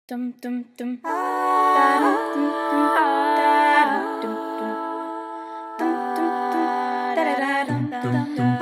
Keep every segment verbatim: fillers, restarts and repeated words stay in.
Dum dum dum. Da dum dum. Da dum dum. Dum dum dum. Da da da dum dum dum.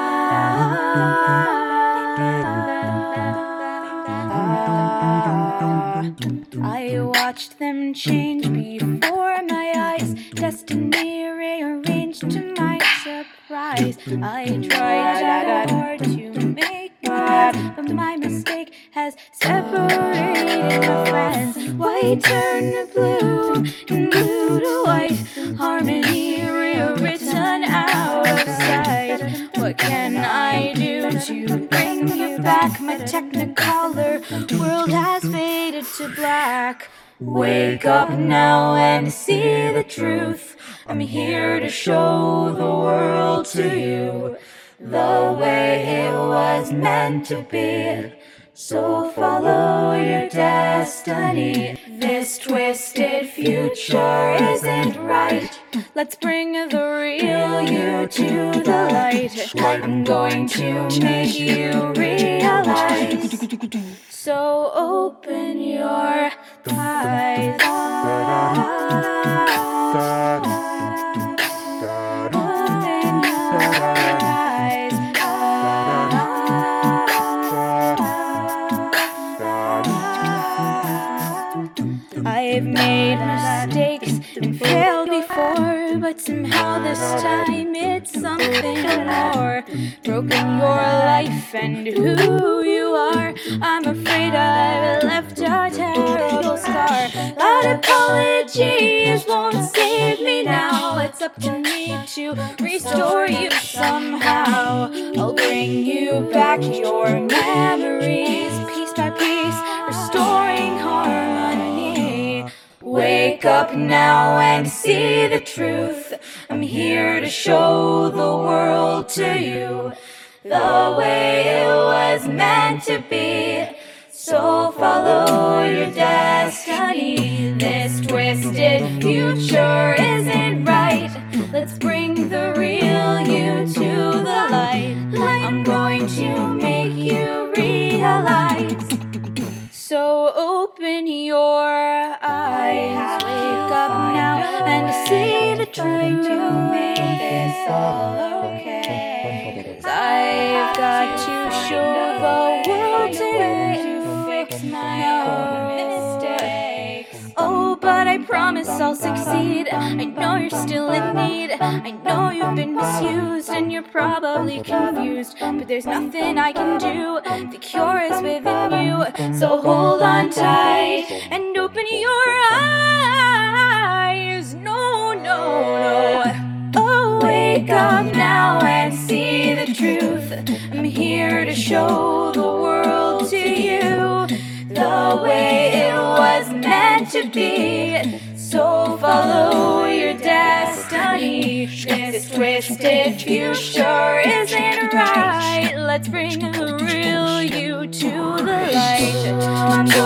I watched them change before my eyes, destiny rearranged to my surprise. I tried so hard to make it, but my mistake has separated my friends. White turned to blue, and blue to white, harmony rewritten out of sight. What can I do to bring you back? My technicolor world has faded to black. Wake up now and see the truth. I'm here to show the world to you the way it was meant to be. So follow your destiny. This twisted future isn't right. Let's bring the real you to the light. I'm going to make you realize. So open your eyes. I've made mistakes and failed before, but somehow this time it's something more. Broken your life and who you are. I'm afraid I've left a terrible scar. Loud apologies won't save me now. It's up to me to restore you somehow. I'll bring you back your memories, piece by piece, restoring harmony. Wake up now and see the truth. I'm here to show the world to you the way it was meant to be. So follow your destiny. This twisted future isn't right. Let's bring the real you to the light. I'm going to make you realize. So open your eyes. Wake up now and see the truth. To make this all okay. 'Cause I've got to show the world today to fix my own mistakes. Oh, but I promise I'll succeed. I know you're still in need. I know you've been misused and you're probably confused, but there's nothing I can do. The cure is within you. So hold on tight and open your eyes. No, no, no. Oh, wake up now and see the truth. I'm here to show the world to you the way it was meant to be. So follow your destiny. This twisted future isn't right. Let's bring the real you to the light. I'm